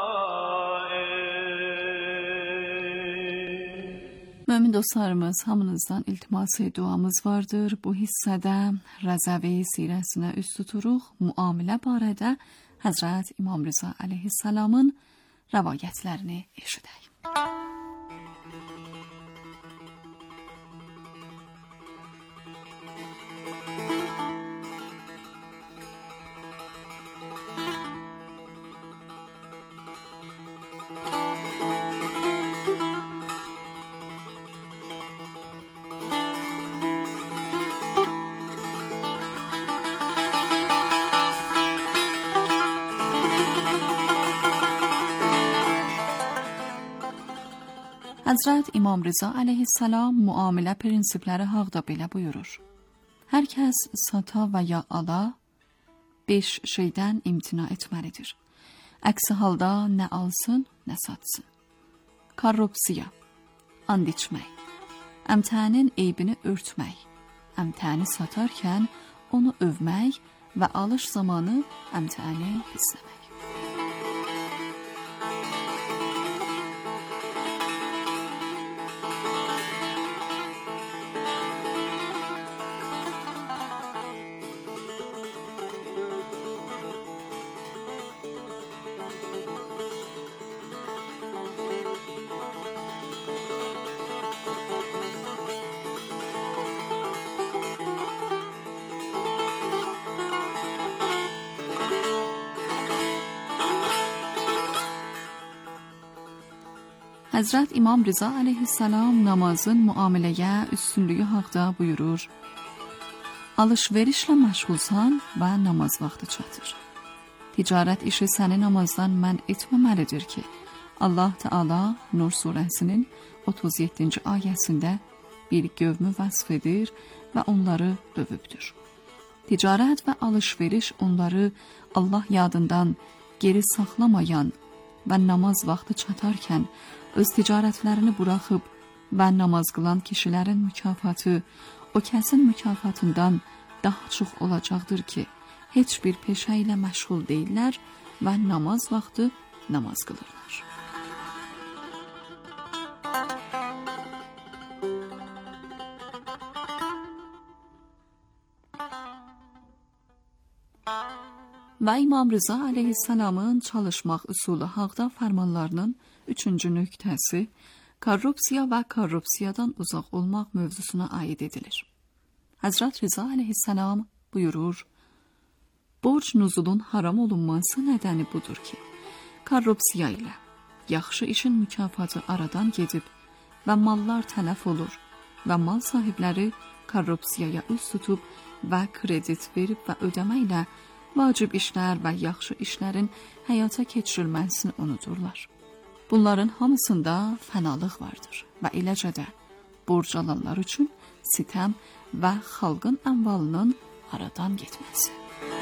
Mömin dostlarımız, hamınızdan iltimasi duamız vardır. Bu hissədə Rəzəvi sirəsinə üst tuturuq. Müamilə barədə Həzrət İmam Rıza əleyhissalamın rəvayətlərini eşidək. Həzrət İmam Rıza əleyhissalam müamilə prinsipləri haqda belə buyurur. Hər kəs sata və ya ala 5 şeydən imtina etməlidir. Əksi halda nə alsın, nə satsın. Korrupsiya, and içmək, əmtənin eybini örtmək, əmtəni satarkən onu övmək və alış zamanı əmtəni pisləmək. Həzrət İmam Rıza əleyhissalam namazın müamiləyə üstünlüyü haqda buyurur: alış-verişlə məşğulsan və namaz vaxtı çatır. Ticarət işi səni namazdan mən etməməlidir ki, Allah Teala Nur surəsinin 37-ci ayəsində bir qövmü vəsf edir və onları övübdür. Ticarət və alış-veriş onları Allah yadından geri saxlamayan və namaz vaxtı çatarkən öz ticarətlərini buraxıb və namaz qılan kişilərin mükafatı o kəsin mükafatından daha çox olacaqdır ki, heç bir peşə ilə məşğul deyirlər və namaz vaxtı namaz qılırlar. Və İmam Rıza əleyhissalamın çalışmaq üsulu haqda fərmanlarının 3-cü nöqtəsi korrupsiya və korrupsiyadan uzaq olmaq mövzusuna aid edilir. Həzrət Rıza əleyhissalam buyurur: borc nuzulun haram olunması nədəni budur ki, korrupsiya ilə yaxşı işin mükafatı aradan gedib və mallar tələf olur və mal sahibləri korrupsiyaya üz tutub və kredit verib və ödəmə ilə vacib işlər və yaxşı işlərin həyata keçirilməsini unuturlar. Bunların hamısında fənalıq vardır və eləcə də borc alanlar üçün sitəm və xalqın əmvalının aradan getməsi.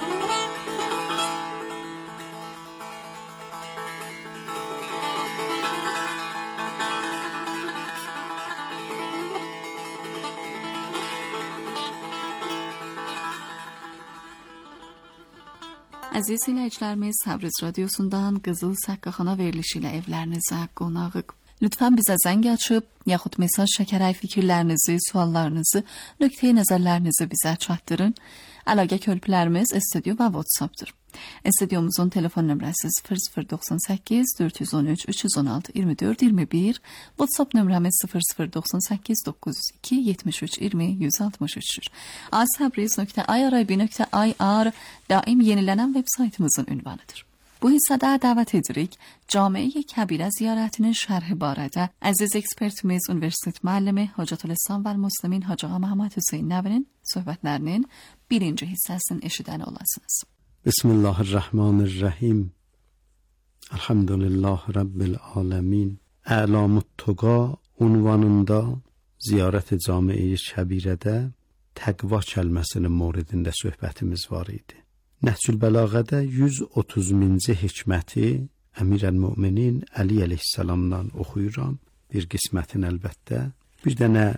Əziz dinləyicilərimiz, Təbriz radiosundan Qızıl Səqqaxana verilişi ilə evlərinizə qonağıq. Lütfən bizə zəng açıb, yaxud mesaj çəkərək fikirlərinizi, suallarınızı, nöqteyi nəzərlərinizi bizə çatdırın. Əlaqə körpülərimiz studio və WhatsApp-dır. Studiomuzun telefon nömrəsi 0098 413 316 24 21, WhatsApp nömrəmiz 0098 902 73 20 163'dür. aztabriz.irib.ir daim yenilenen web saytımızın ünvanıdır. Bu hissədə dəvət edirik Camiə Kəbirə ziyarətinin şərhi barədə əziz ekspertimiz Universitet müəllimi Hocatülislam və Müslimin Hacı Məhəmməd Hüseyn Nəvinin söhbətlərinin birinci hissəsini eşidən olasınız. Bismillahirrahmanirrahim. Elhamdülillah Rabbil alemin. Əlamut Tuqa unvanında ziyarət-i Camiə Kəbirədə təqva kəlməsinin moridində söhbətimiz var idi. Nəhcül Bəlağədə 130-cu hikməti Əmirəl-Möminin Əli əleyhissalamdan oxuyuram. Bir qismətin əlbəttə. Bir dənə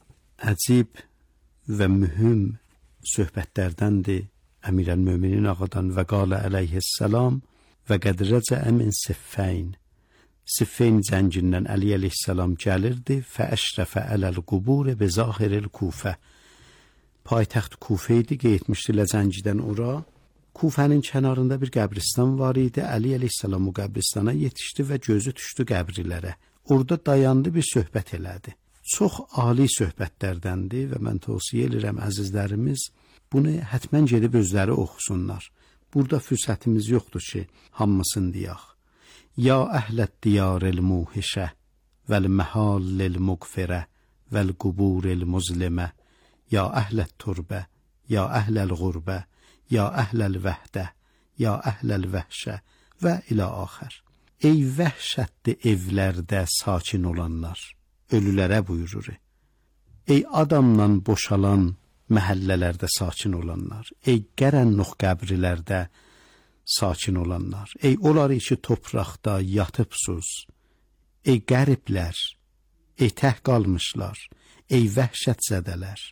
əcib və mühüm söhbətlərdəndir Əmirəl-Möminin ağadan və qalə əleyhissalam və qədrəcə əmin siffəyn. Siffəyn zəngindən Əli əleyhissalam gəlirdi fəəşrəfə ələl-qubur və zahiril Kufə. Paytaxt Kufə idi, getmişdilər zəngidən ora. Kufənin kənarında bir qəbristan var idi. Əli əleyhissalam o qəbristana yetişdi və gözü düşdü qəbirlərə. Orada dayandı, bir söhbət elədi. Çox ali söhbətlərdəndir və mən tövsiyə edirəm əzizlərimiz, bunu hətmən gedib özləri oxusunlar. Burada fürsətimiz yoxdur ki, hamısını deyək. Ya əhlət diyaril muhişə vəl məhallil muqfirə vəl quburil muzlimə ya əhlət turbə, ya əhləl qurbə, ya əhləl vəhdə, ya əhləl vəhşə və ilə axər. Ey vəhşətli evlərdə sakin olanlar, ölülərə buyurur. Ey adamdan boşalan məhəllələrdə sakin olanlar, ey qərənnuq qəbrilərdə sakin olanlar, ey onları ki topraqda yatıbsuz, ey qəriblər, ey təh qalmışlar, ey vəhşətzədələr.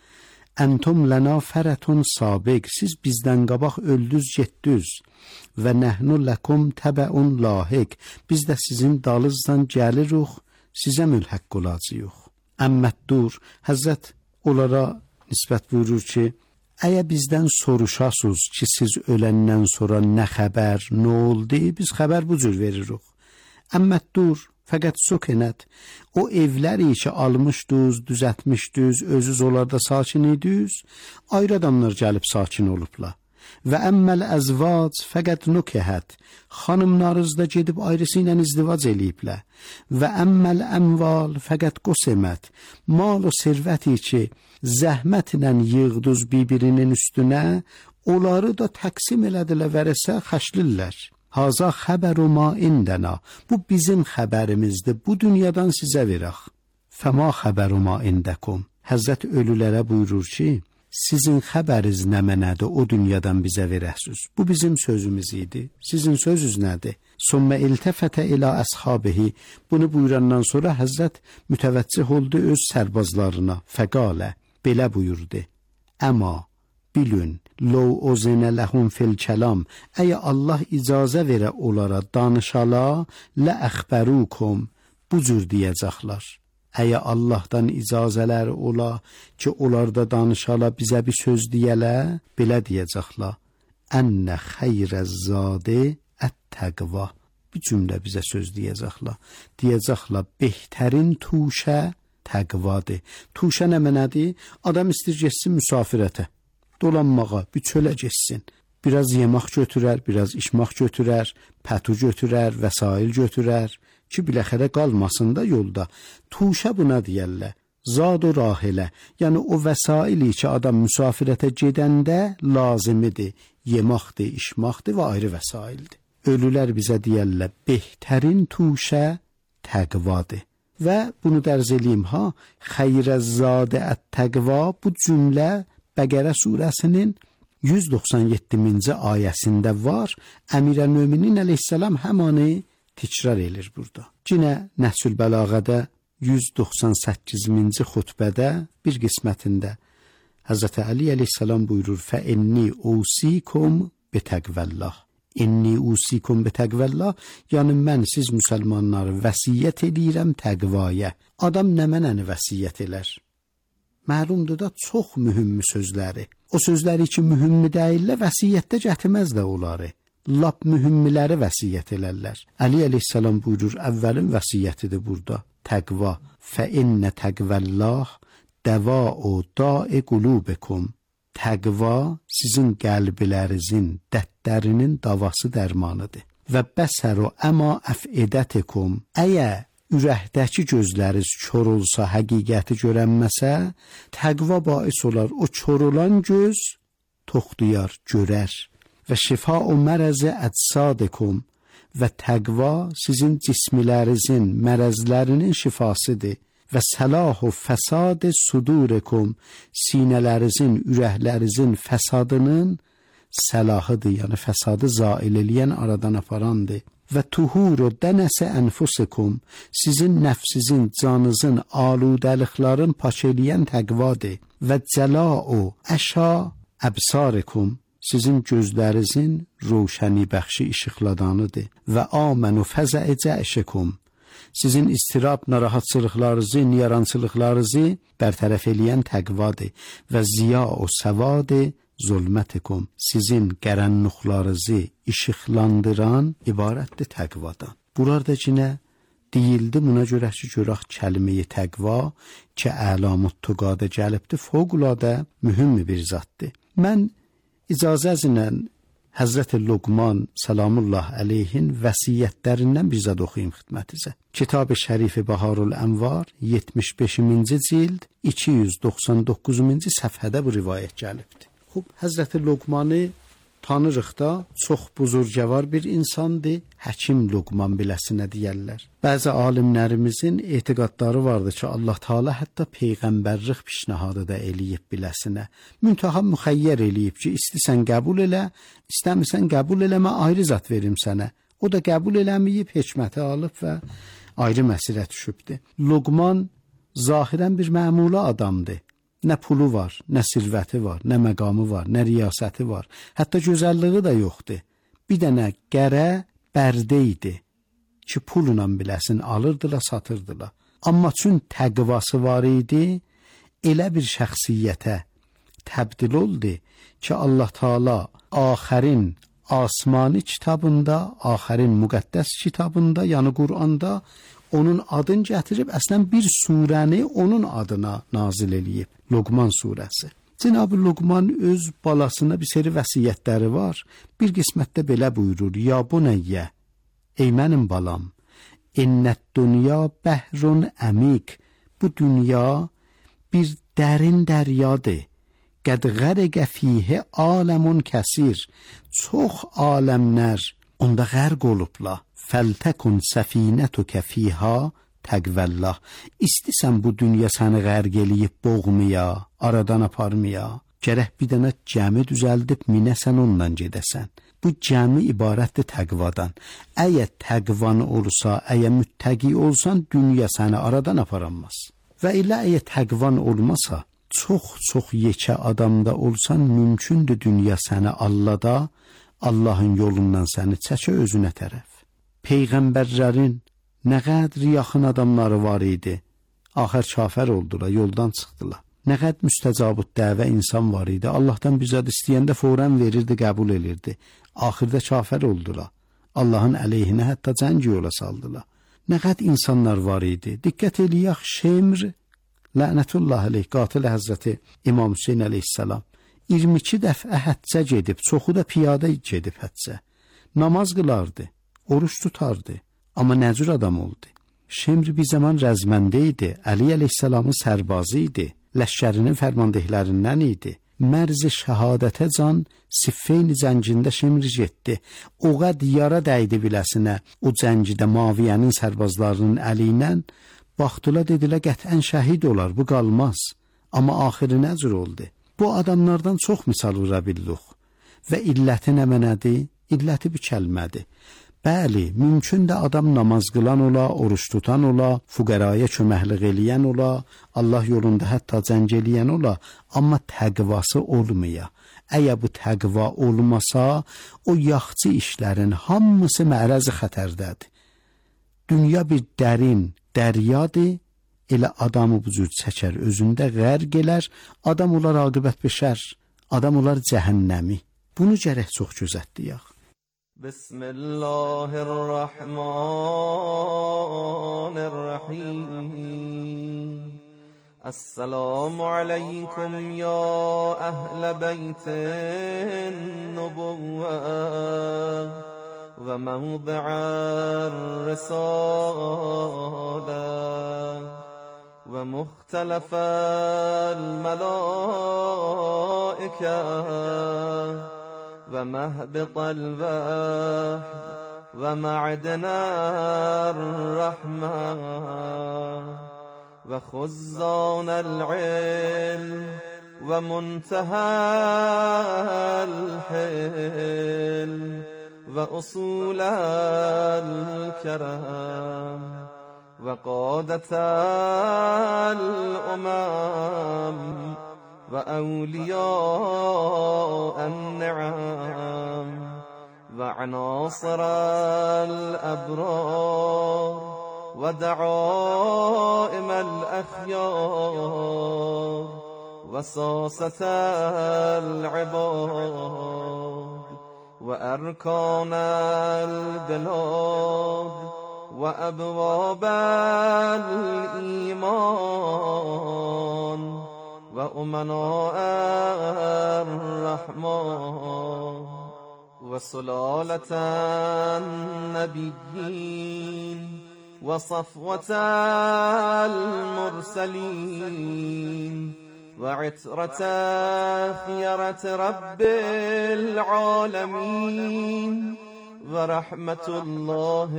Əntum lənə fərətun sabiq, siz bizdən qabaq öldüz getdüz və nəhnu ləkum təbəun lahiq, biz də sizin dalızdan gəliruq, sizə mülhəq olacağıq. Əmməddur, Həzrət onlara nisbət buyurur ki, əgər bizdən soruşasınız ki, siz öləndən sonra nə xəbər, nə oldu, biz xəbər bu cür veririk. Əmməddur, fəqət sökənət, o evləri ki almışdınız, düzətmişdiniz, özünüz onlarda sakin idiniz, ayrı adamlar gəlib sakin olublar. və əmməl əzvac fəqət nukəhət, xanımlarınız da gedib ayrısı ilə izdivac eləyiblər. Və əmməl əmval fəqət qosemət, mal o servəti ki, zəhmətlə yığdız bir-birinin üstünə, onları da təqsim elədilər vərəsə xəşlirlər. Haza xəbəru ma indəna, bu bizim xəbərimizdir, bu dünyadan sizə verək. Fəma xəbəru ma indəkum, Həzrət ölülərə buyurur ki, sizin xəbəriz nə mənədir, o dünyadan bizə verəsiz. Bu bizim sözümüz idi. Sizin sözünüz nədir? Sümmə iltəfətə ilə əshabihi. Bunu buyurandan sonra Həzrət mütəvəccih oldu öz sərbazlarına. Fəqalə, belə buyurdu. Əma, bilün, ləv ozinə ləhum fil kəlam. Əgər Allah icazə verə onlara danışala, lə əxbərukum. Bu cür deyəcəklər. Əgər Allahdan icazələri ola ki, onlar da danışala, bizə bir söz deyələ, belə deyəcəklər. Ənə xeyrəzzadə ət-təqva. Bir cümlə bizə söz deyəcəklər. Deyəcəklər, behtərin tuşə təqvadır. Tuşə nə mənədir? Adam istəyir getsin müsafirətə, dolanmağa, bir çölə getsin. Biraz yemək götürər, biraz içmək götürər, pətu götürər, vəsail götürər ki, biləxərə qalmasın da yolda. Tuşə buna deyərlər. Zad o rahilə, yəni o vəsaili ki, adam müsafirətə gedəndə lazimidir. Yeməkdir, içməkdir və ayrı vəsaildir. Ölülər bizə deyərlər, behtərin tuşə təqvadır. Və bunu dərz eləyim ha, xeyrəzzadə ət-təqva, bu cümlə Bəqərə surəsinin 197-ci ayəsində var. Əmirəl-möminin əleyhissalam həmanı təkrar edir burada. Yenə Nəhsül Bəlağədə 198-ci xutbədə bir qismətində Həzrət Əli əleyhissalam buyurur: "Fə inni usikum bitəqvəllah." İnni usikum bitəqvəllah, yəni mən siz müsəlmanları vəsiyyət edirəm təqvaya. Adam nə mənəni vəsiyyət elər? Məlumdur da çox mühüm sözləri. O sözləri ki, mühüm deyillər, vəsiyyətdə gətirməz də onları. Lap mühümləri vəsiyyət elərlər. Əli əleyhissalam buyurur, əvvəlin vəsiyyətidir burada. Təqva. Fə innə təqvəllah dəva'u da'i qulubikum. Təqva sizin qəlblərinizin, dərdlərinin davası dərmanıdır. Və bəsəru əma əfidətikum. Əgər ürəkdəki gözləriniz kör olsa, həqiqəti görənməsə, təqva bais olar. O kör olan göz toxtuyar, görər. Və şifau mərəzi əcsadəkum. Və təqva sizin cismilərinizin, mərəzlərinin şifasıdır. Və səlahu fəsad sudurikum, sinələrinizin, ürəklərinizin fəsadının səlahıdır, yəni fəsadı zail eləyən, aradan aparandır. Və tuhuru dənəsə ənfusikum, sizin nəfsizin, canınızın, aludəliklərin pak eləyən təqvadır. Və cəlau əşa əbsarikum, sizin gözlərinizin roşəni bəxşi işıqladanıdır. Və amənu fəzəicə əşikum, sizin istirab, narahatçılıqlarınızı, niyarançılıqlarınızı bərtərəf eləyən təqvadır. Və ziya o səvadı zulmətikum, sizin qərənnuqlarınızı işıqlandıran ibarətdir təqvadan. Burada cinə deyildi, buna görə ki, görək kəlməyi təqva ki, əlamut tuqada gəlibdir, fövqəladə mühüm bir zaddır. Mən icazəzinlə Həzrət Luqman salamullah əleyhin vəsiyyətlərindən bir zad oxuyum xidmətinizə. Kitab-ı Şərifi Baharul Ənvar 75-ci cild 299-cu səfhədə bu rivayət gəlibdir. Xub, Həzrət Luqmanı tanırıq da, çox buzurgəvar bir insandır. Həkim Luqman biləsinə deyərlər. Bəzi alimlərimizin etiqadları vardır ki, Allah Teala hətta peyğəmbərlik pişnahadı da eləyib biləsinə. Müntaha müxəyyər eləyib ki, istəsən qəbul elə, istəmirsən qəbul eləmə, ayrı zat verim sənə. O da qəbul eləməyib, hikməti alıb və ayrı məsələ düşübdür. Luqman zahirən bir məmula adamdır. Nə pulu var, nə sirvəti var, nə məqamı var, nə riyasəti var. Hətta gözəlliyi da yoxdur. Bir dənə qərə bərdə idi ki, pulla biləsin, alırdılar, satırdılar. Amma çün təqvası var idi, elə bir şəxsiyyətə təbdil oldu ki, Allah Teala axərin asmani kitabında, axərin müqəddəs kitabında, yəni Quranda onun adını gətirib, əslən bir surəni onun adına nazil eləyib. Luqman surəsi. Cənab Luqman öz balasına bir seri vəsiyyətləri var. Bir qismətdə belə buyurur: Ya bunayyə, ey mənim balam, innət dünya bəhrun əmiq. Bu dünya bir dərin dəryadır. Qəd qərqə fihə aləmun kəsir. Çox aləmlər onda qərq olublar. Fəltəkun səfinətükə fihə təqvəllah. İstisən bu dünya səni qərq eləyib boğmaya, aradan aparmaya. Gərək bir dənə gəmi düzəldib minəsən, ondan gedəsən. Bu gəmi ibarətdir təqvadan. Əgər təqvan olsa, əgər müttəqi olsan, dünya səni aradan aparamaz. Və elə əgər təqvan olmasa, çox yekə adamda olsan, mümkündür dünya səni allada, Allahın yolundan səni çəkə özünə tərəf. Peyğəmbərlərin nə qədər yaxın adamları var idi, axır kafir oldular, yoldan çıxdılar. Nə qədər müstəcabut dəvə insan var idi, Allahdan bir zad istəyəndə fौरən verirdi, qəbul edirdi. Axırda kafir oldular. Allahın əleyhinə hətta cəng yola saldılar. Nə qədər insanlar var idi. Diqqət eləyək, Şemr lənətullah əleyh, qatil Həzrəti İmam Hüseyn əleyhissalam 22 dəfə həccə gedib, çoxu da piyada gedib həccə. Namaz qılardı, oruç tutardı, amma nə cür adam oldu? Şemr bir zaman rəzməndə idi, Əli əleyhissalamın sərbazı idi, ləşkərinin fərmandehlərindən idi. Mərz-i şəhadətə can Siffeyn cəngində Şemr getdi. O qəd yara dəydi biləsinə, o cəngdə Maviyənin sərbazlarının əli ilə. Baxdılar, dedilər, qətən şəhid olar, bu qalmaz. Amma axırı nə cür oldu? Bu adamlardan çox misal vura bildik. Və illəti nə mənədir? İlləti bir kəlmədir. Bəli, mümkün də adam namaz qılan ola, oruç tutan ola, fuqaraya köməklik eləyən ola, Allah yolunda hətta cəng eləyən ola, amma təqvası olmaya. Əgər bu təqva olmasa, o yaxçı işlərin hamısı mərəzi xətərdədir. Dünya bir dərin dəryadır, elə adamı bu cür çəkər, özündə qərq elər, adam olar aqibət beşər, adam olar cəhənnəmi. Bunu gərək çox gözətləyək. بسم الله الرحمن الرحيم السلام عليكم يا أهل بيت النبوة وموضع الرسالة ومختلف الملائكة ومهبط الوحي ومعدن الرحمة وخزان العلم ومنتهى الحلم وأصول الكرم وقادة الأمم وأولياء النعم وعناصر الأبرار ودعائم الأخيار وساسة العباد وأركان البلاد وأبواب الإيمان وأمناء الرحمن وسلالة النبيين وصفوة المرسلين وعترة خيرة رب العالمين ورحمة الله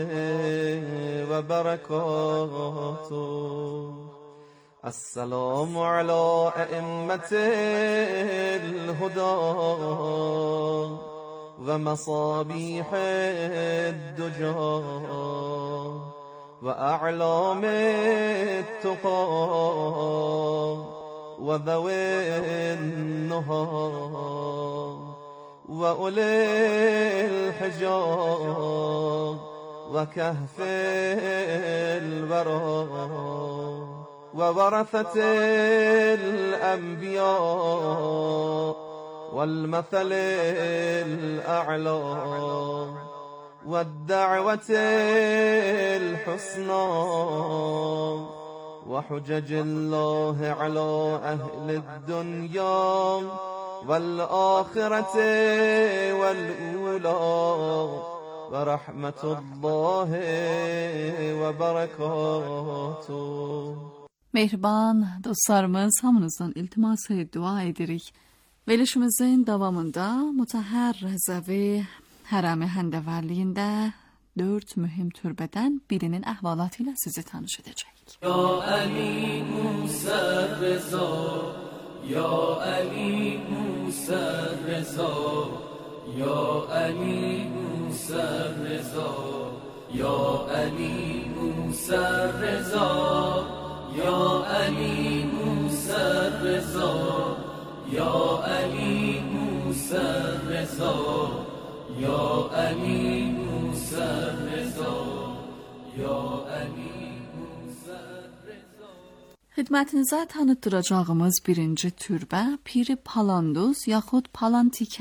وبركاته. السلام على أئمة الهدى ومصابيح الدجى وأعلام التقى وذوي النهى وأولي الحجاب وكهف الورى وورثة الأنبياء والمثل الأعلى والدعوة الحسنى وحجج الله على أهل الدنيا والآخرة والأولى ورحمة الله وبركاته. Mehriban dostlarımız, hamınızdan iltiması dua edirik. Verilişimizin davamında Mutahhar Rəzəvi Hərəmi Həndəvərliyində 4 mühim türbədən birinin əhvalatıyla sizi tanış edəcək. Ya Ali Musa Reza, Ya Ali Musa Reza, Ya Ali Musa Reza, Ya Ali Musa Reza, Ya Ali Musa Reza, Ya Ali Musa Reza, Ya Ali Musa Reza, Ya Ali Musa Reza. Xidmətinizə tanıtdıracağımız birinci türbə Piri Palanduz yaxud Palantikə